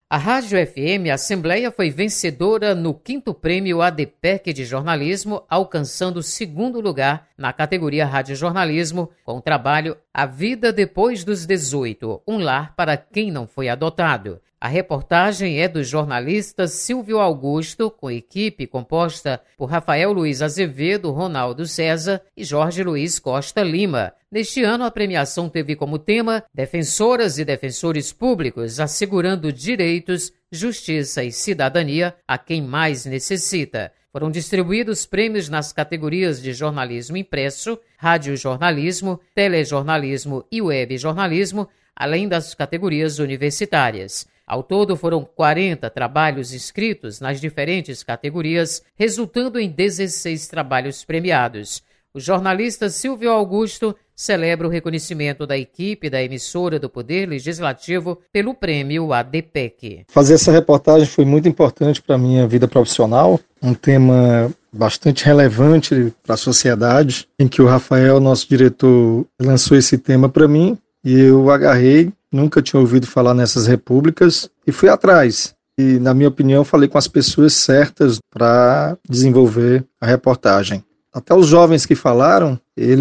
A Rádio FM Assembleia foi vencedora no 5º Prêmio ADPEC de Jornalismo, alcançando o 2º lugar na categoria Rádio Jornalismo, com o trabalho A Vida Depois dos 18, um lar para quem não foi adotado. A reportagem é do jornalista Silvio Augusto, com equipe composta por Rafael Luiz Azevedo, Ronaldo César e Jorge Luiz Costa Lima. Neste ano, a premiação teve como tema Defensoras e Defensores Públicos, assegurando direitos, justiça e cidadania a quem mais necessita. Foram distribuídos prêmios nas categorias de jornalismo impresso, radiojornalismo, telejornalismo e webjornalismo, além das categorias universitárias. Ao todo, foram 40 trabalhos inscritos nas diferentes categorias, resultando em 16 trabalhos premiados. O jornalista Silvio Augusto celebra o reconhecimento da equipe da emissora do Poder Legislativo pelo prêmio ADPEC. Fazer essa reportagem foi muito importante para a minha vida profissional, um tema bastante relevante para a sociedade, em que o Rafael, nosso diretor, lançou esse tema para mim e eu agarrei. Nunca tinha ouvido falar nessas repúblicas e fui atrás. E, na minha opinião, falei com as pessoas certas para desenvolver a reportagem. Até os jovens que falaram,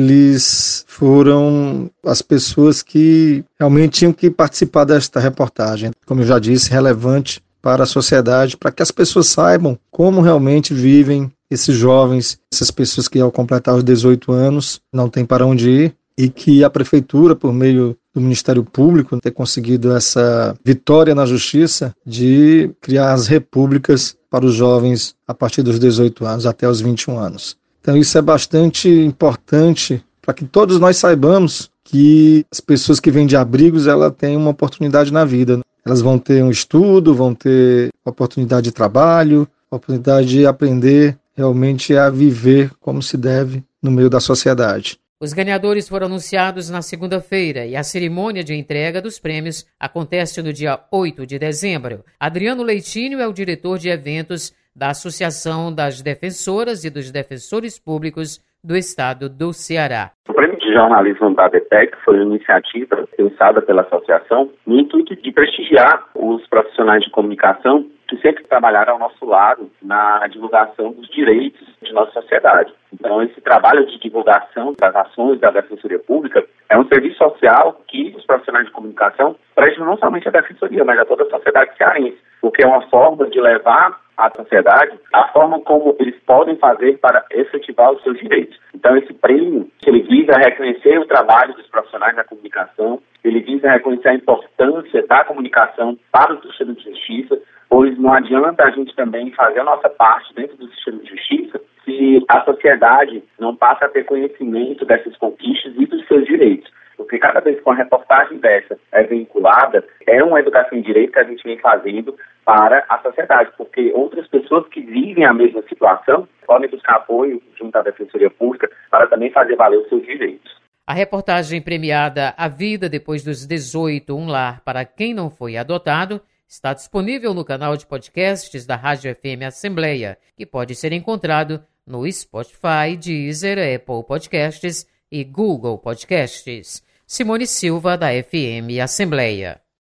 eles foram as pessoas que realmente tinham que participar desta reportagem. Como eu já disse, relevante para a sociedade, para que as pessoas saibam como realmente vivem esses jovens, essas pessoas que ao completar os 18 anos não têm para onde ir, e que a Prefeitura, por meio do Ministério Público, ter conseguido essa vitória na Justiça de criar as repúblicas para os jovens a partir dos 18 anos até os 21 anos. Então isso é bastante importante para que todos nós saibamos que as pessoas que vêm de abrigos, ela têm uma oportunidade na vida. Elas vão ter um estudo, vão ter oportunidade de trabalho, oportunidade de aprender realmente a viver como se deve no meio da sociedade. Os ganhadores foram anunciados na segunda-feira e a cerimônia de entrega dos prêmios acontece no dia 8 de dezembro. Adriano Leitinho é o diretor de eventos da Associação das Defensoras e dos Defensores Públicos do Estado do Ceará. O Prêmio de Jornalismo da ADPEC foi uma iniciativa pensada pela associação no intuito de prestigiar os profissionais de comunicação que sempre trabalharam ao nosso lado na divulgação dos direitos de nossa sociedade. Então, esse trabalho de divulgação das ações da Defensoria Pública é um serviço social que os profissionais de comunicação prestam não somente à Defensoria, mas a toda a sociedade cearense, porque é uma forma de levar à sociedade a forma como eles podem fazer para efetivar os seus direitos. Então, esse prêmio, ele visa reconhecer o trabalho dos profissionais da comunicação, ele visa reconhecer a importância da comunicação para o sistema de justiça, pois não adianta a gente também fazer a nossa parte dentro do sistema de justiça se a sociedade não passa a ter conhecimento dessas conquistas e dos seus direitos. Porque cada vez que uma reportagem dessa é vinculada, é uma educação em direito que a gente vem fazendo para a sociedade, porque outras pessoas que vivem a mesma situação podem buscar apoio junto à Defensoria Pública para também fazer valer os seus direitos. A reportagem premiada A Vida Depois dos 18, um lar para quem não foi adotado, está disponível no canal de podcasts da Rádio FM Assembleia, que pode ser encontrado no Spotify, Deezer, Apple Podcasts e Google Podcasts. Simone Silva, da FM Assembleia.